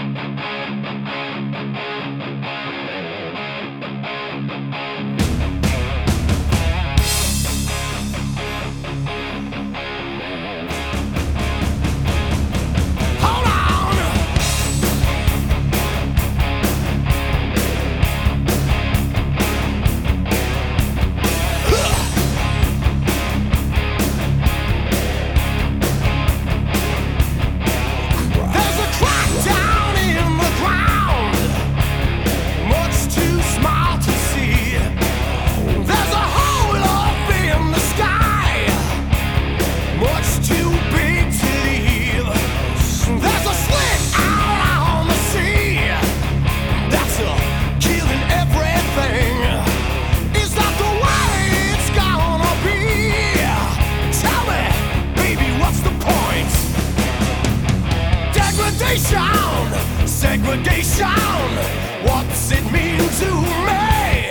Segregation, what's it mean to me?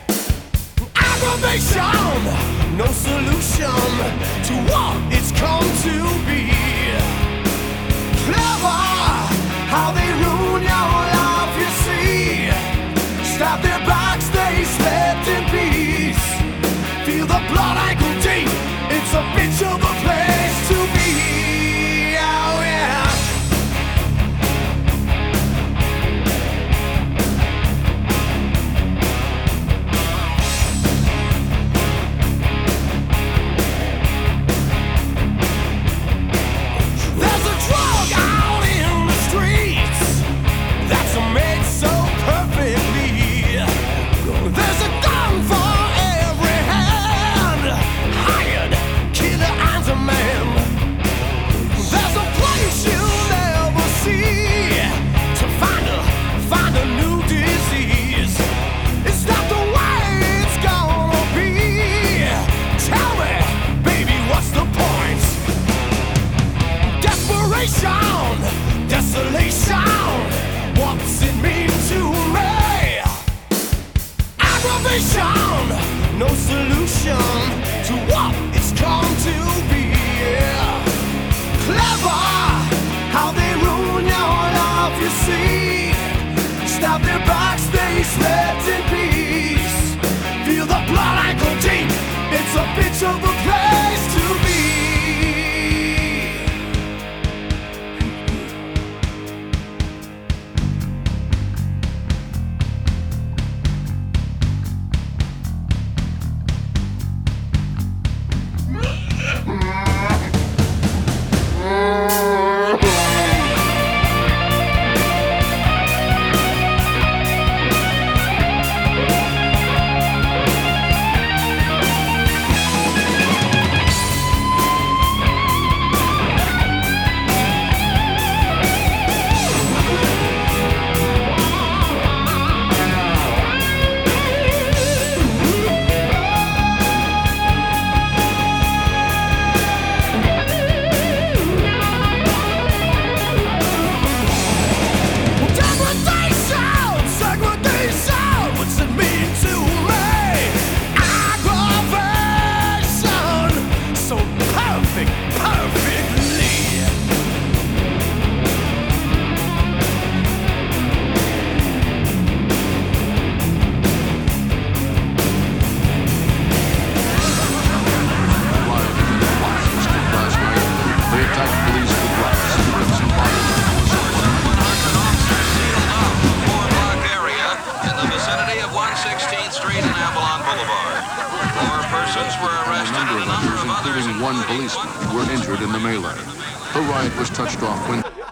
Aggravation, no solution to what it's come to be. Clever, how they ruin your life, you see. Stab their backs, they slept in peace. Feel the blood ankle deep, it's a bitch of a place to be. Oh yeah. Desolation, what's it mean to me? Aggravation, no solution to what it's come to be. Clever, how they ruin your life, you see. Stab their backs, they slept in peace. Feel the blood ankle deep, it's a bitch of a place to be. One policeman were injured in the melee. The riot was touched off when